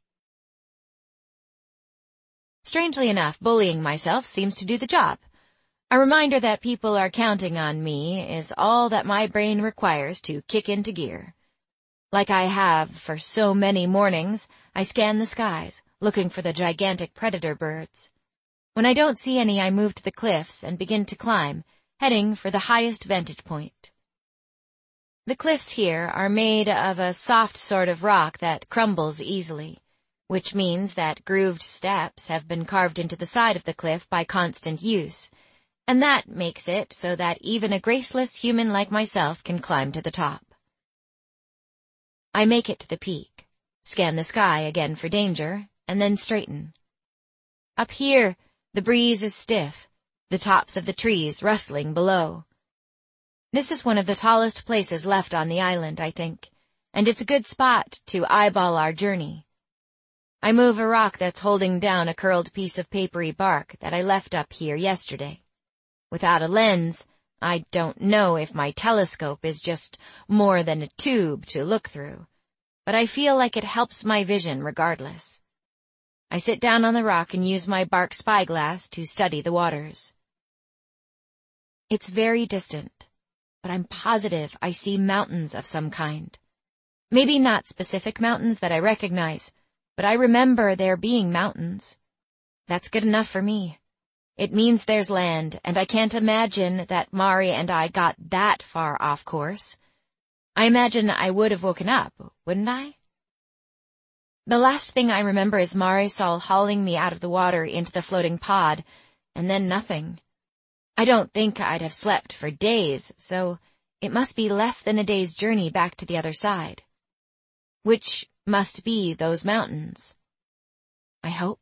Strangely enough, bullying myself seems to do the job. A reminder that people are counting on me is all that my brain requires to kick into gear. Like I have for so many mornings, I scan the skies, looking for the gigantic predator birds. When I don't see any, I move to the cliffs and begin to climb, heading for the highest vantage point. The cliffs here are made of a soft sort of rock that crumbles easily, which means that grooved steps have been carved into the side of the cliff by constant use, and that makes it so that even a graceless human like myself can climb to the top. I make it to the peak, scan the sky again for danger, and then straighten. Up here, the breeze is stiff, the tops of the trees rustling below. This is one of the tallest places left on the island, I think, and it's a good spot to eyeball our journey. I move a rock that's holding down a curled piece of papery bark that I left up here yesterday. Without a lens, I don't know if my telescope is just more than a tube to look through, but I feel like it helps my vision regardless. I sit down on the rock and use my bark spyglass to study the waters. It's very distant, but I'm positive I see mountains of some kind. Maybe not specific mountains that I recognize, but I remember there being mountains. That's good enough for me. It means there's land, and I can't imagine that Mari and I got that far off course. I imagine I would have woken up, wouldn't I? The last thing I remember is Marisol hauling me out of the water into the floating pod, and then nothing. I don't think I'd have slept for days, so it must be less than a day's journey back to the other side. Which must be those mountains. I hope.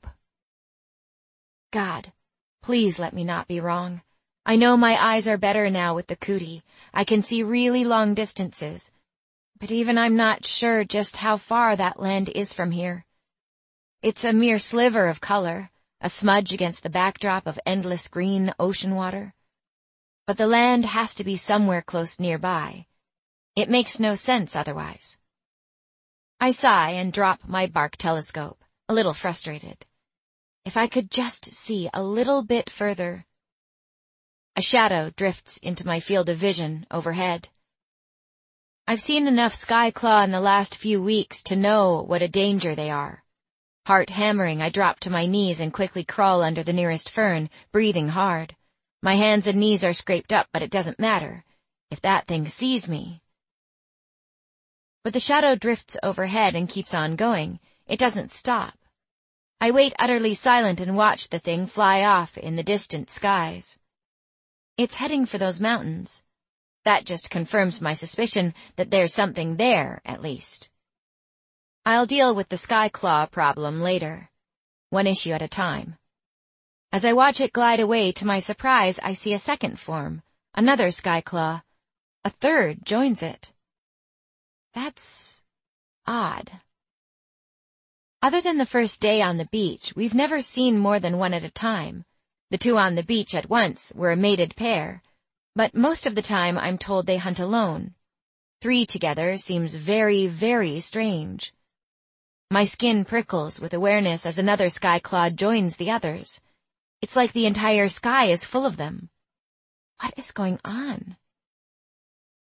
God, please let me not be wrong. I know my eyes are better now with the cootie. I can see really long distances. But even I'm not sure just how far that land is from here. It's a mere sliver of color, a smudge against the backdrop of endless green ocean water. But the land has to be somewhere close nearby. It makes no sense otherwise. I sigh and drop my bark telescope, a little frustrated. If I could just see a little bit further. A shadow drifts into my field of vision overhead. I've seen enough skyclaw in the last few weeks to know what a danger they are. Heart hammering, I drop to my knees and quickly crawl under the nearest fern, breathing hard. My hands and knees are scraped up, but it doesn't matter, if that thing sees me. But the shadow drifts overhead and keeps on going. It doesn't stop. I wait utterly silent and watch the thing fly off in the distant skies. It's heading for those mountains. That just confirms my suspicion that there's something there, at least. I'll deal with the skyclaw problem later, one issue at a time. As I watch it glide away, to my surprise, I see a second form, another skyclaw. A third joins it. That's odd. Other than the first day on the beach, we've never seen more than one at a time. The two on the beach at once were a mated pair, but most of the time I'm told they hunt alone. Three together seems very, very strange. My skin prickles with awareness as another skyclaw joins the others. It's like the entire sky is full of them. What is going on?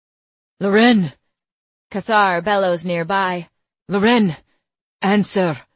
Loren! Cathar bellows nearby. Loren! Answer!